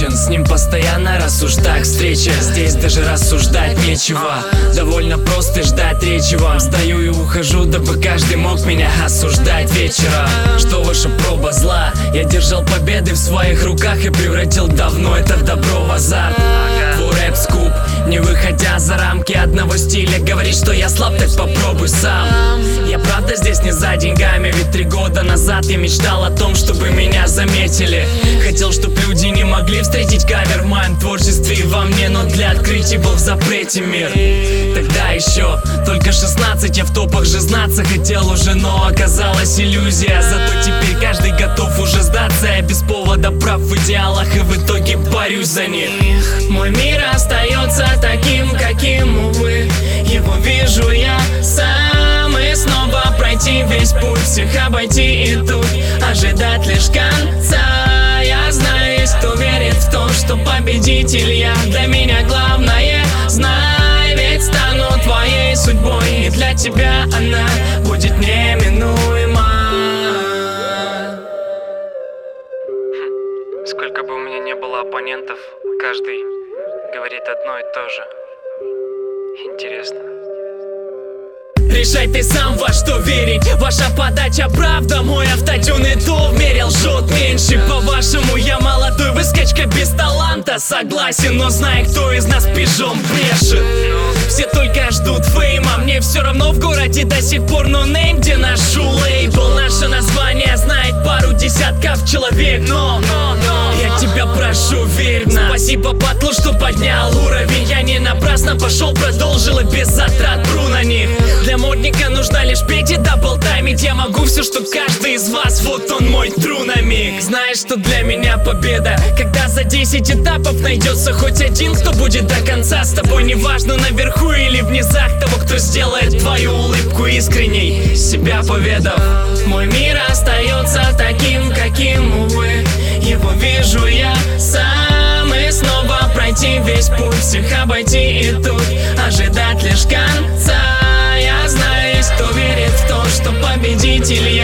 встречен с ним постоянно, раз уж так встреча. Здесь даже рассуждать нечего, довольно просто ждать речи вам. Стою и ухожу, дабы каждый мог меня осуждать вечером. Что ваша проба зла? Я держал победы в своих руках и превратил давно это в добро в азарт. Твой рэп скуп, не выходя за рамки одного стиля. Говоришь, что я слаб, так попробуй сам. Я правда здесь не за деньгами, ведь 3 года назад я мечтал о том, чтобы меня заметили. Хотел, чтоб люди не могли встретить кавер в моем творчестве и во мне, но для открытий был в запрете мир. Тогда еще только 16, я в топах же знаться хотел уже, но оказалась иллюзия. Зато теперь каждый готов уже сдаться. Я без повода прав в идеалах и в итоге борюсь за них. Мой мир остается таким, каким, увы. Его вижу я сам, и снова пройти весь путь, всех обойти и тут ожидать лишь конца. Я знаю, есть кто верит в то, что победитель я. Для меня главное, знай, ведь стану твоей судьбой, и для тебя она будет неминуема. Сколько бы у меня не было оппонентов, каждый говорит одно и то же. Интересно. Решай ты сам, во что верить. Ваша подача правда, мой автотюн и то вмерил жжет меньше. По-вашему я молодой выскочка без таланта, согласен, но знай, кто из нас пижом брешет. Все только ждут фейма, мне все равно в городе до сих пор нонейм, где ношу лейбл. Наше название знает пару десятков человек, но я тебя прошу, верь нам. Спасибо батлу, что поднял уровень. Я не напрасно пошел, продолжил и без затрат бру на них. Для модника нужно лишь петь и даблтаймить. Я могу все, что каждый из вас, вот он мой тру на миг. Знаешь, что для меня победа, когда за 10 этапов найдется хоть один, кто будет до конца с тобой. Неважно, наверху или в низах, того, кто сделает твою улыбку искренней, себя поведав. Мой мир остается таким, каким, увы. Его вижу я сам, и снова пройти весь путь, всех обойти и тут ожидать лишь конца. Я знаю, есть кто верит в то, что победитель